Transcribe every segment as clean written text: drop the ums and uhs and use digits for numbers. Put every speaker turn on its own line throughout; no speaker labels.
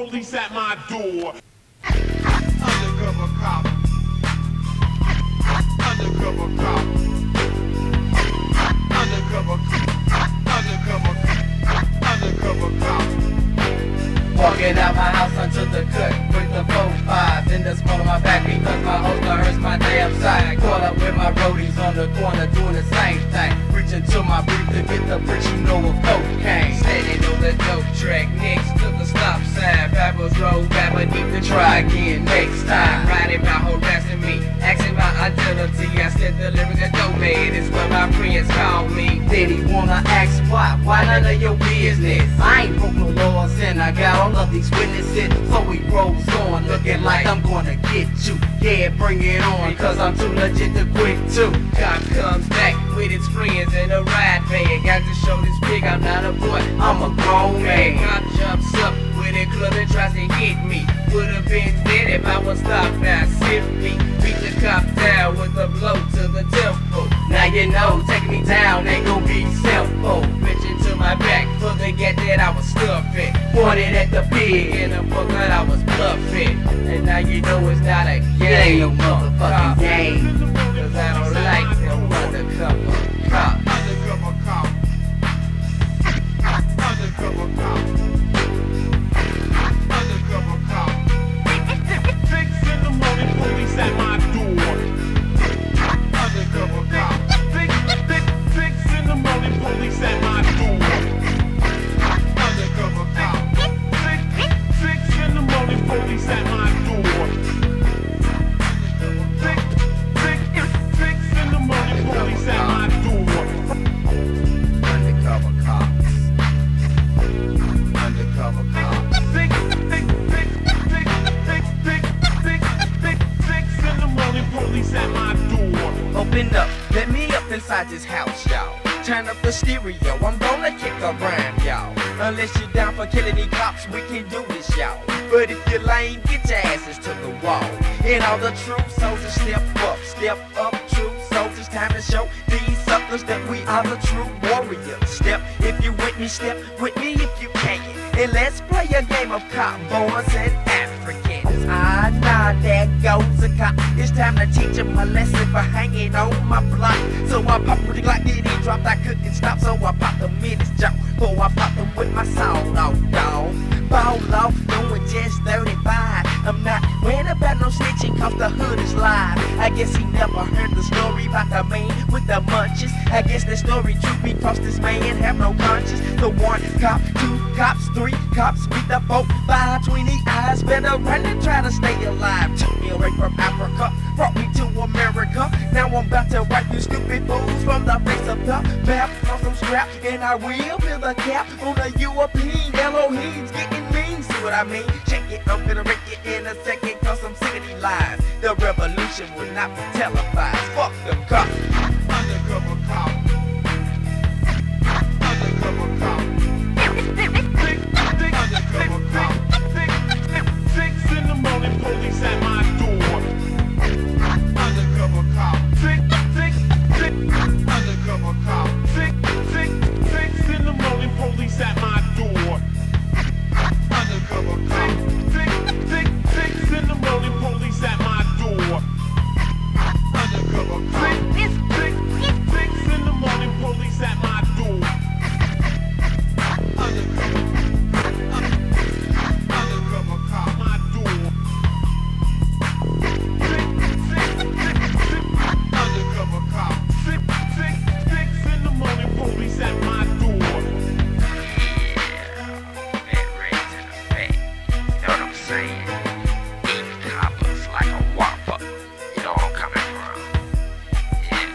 police at my door. Undercover cop. Undercover cop. Undercover cop.
Walking out my house onto the cut with the 4-5 in the small of my back because my holster hurts my damn side. Caught up with my roadies on the corner doing the same thing. Reaching to my brief to get the bricks, you know, of cocaine. Standing on the dope track next to the stop sign. Papa's road back, but need to try again next time. Riding by harassing me, asking my identity. I said the lyrics are dope, man, it's what my friends call me. Then he wanna ask why none of your business. I ain't broke no laws and I got all of these witnesses. So he rolls on, looking like I'm gonna get you. Yeah, bring it on, cause I'm too legit to quit too. Cop comes back with his friends in a ride van. Got to show this pig I'm not a boy, I'm a grown man. Cop jumps up with a club and tries to hit me. Would've been dead if I was stopped now, simply beat the cop down with a blow to the temple. Now you know, taking me down ain't gon' be simple. Reaching to my back for the get that I was stuffing. Pointed at the pig in the book that I was bluffing. And now you know it's not a game. It ain't no motherfucking game. Cause I don't like them undercover cops.
Undercover cop. Undercover cop. Undercover cop. 6 in the morning, police at my door. Undercover cop. 6 in the morning, police at my door. Undercover cop. 6 in the morning, police at my door. 6 in the morning, police at my door.
Undercover cops. Undercover cops.
6 in the morning, police at my door.
Open up, let me up inside this house, y'all. Turn up the stereo, I'm gonna kick around, y'all. Unless you're down for killing these cops, we can do this, y'all. But if you're lame, get your asses to the wall. And all the true soldiers step up, true soldiers. Time to show these suckers that we are the true warriors. Step if you with me, step with me if you can. And let's play a game of cowboys and Africans. Ah, nah, there goes a cop. It's time to teach him a lesson for hanging on my block. So I popped with the Glock, then he dropped. I couldn't stop, so I popped him in his jaw. Before I popped him with my sawed off, dog. Ball off, doing just 35. I'm not worried about no snitching, cause the hood is live. I guess he never heard the story about the man with the munches. I guess the story true because this man have no conscience. The 1 cop, 2 cops, 3 cops, with the 4, 5, 20 eyes. Better run and try to stay alive. Took me away from Africa, brought me to America. Now I'm about to wipe you stupid fools from the face of the map. On some scrap, and I will build a cap on the European Elohim's getting mean. See what I mean? Check it, I'm gonna break it in a second, cause I'm sick of these lies. The revolution will not be televised. Fuck the cops.
Undercover cop. Undercover cop. Undercover cop. 6 in the morning, police at my door. Undercover cop. 6 undercover cop. 6 in the morning, police at my door. Undercover cop. 6 in the morning, police at my door. Undercover cop. 6 in the morning, police at my door. Undercover cop, my door. Undercover cop. 6 in the morning, police at my door.
Bed raised in effect. You know what I'm saying? Eating coppers like a whopper. You know where I'm coming from. Yeah.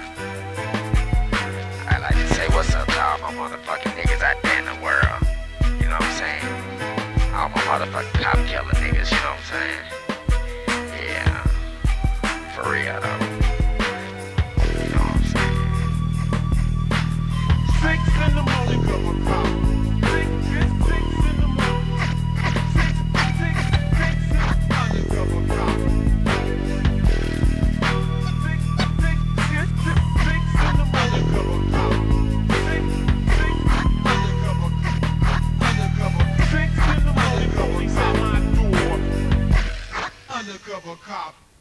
I like to say what's up to all my motherfucking niggas out there in the world. You know what I'm saying? All my motherfucking cop killer niggas, you know what I'm saying? Yeah. For real though. You know what I'm saying?
6 in the morning, cover cop. 6 in the morning. 6 undercover cop. 6 in the morning, cover cop. 6 undercover. 6 in the morning, police at my door. undercover cop.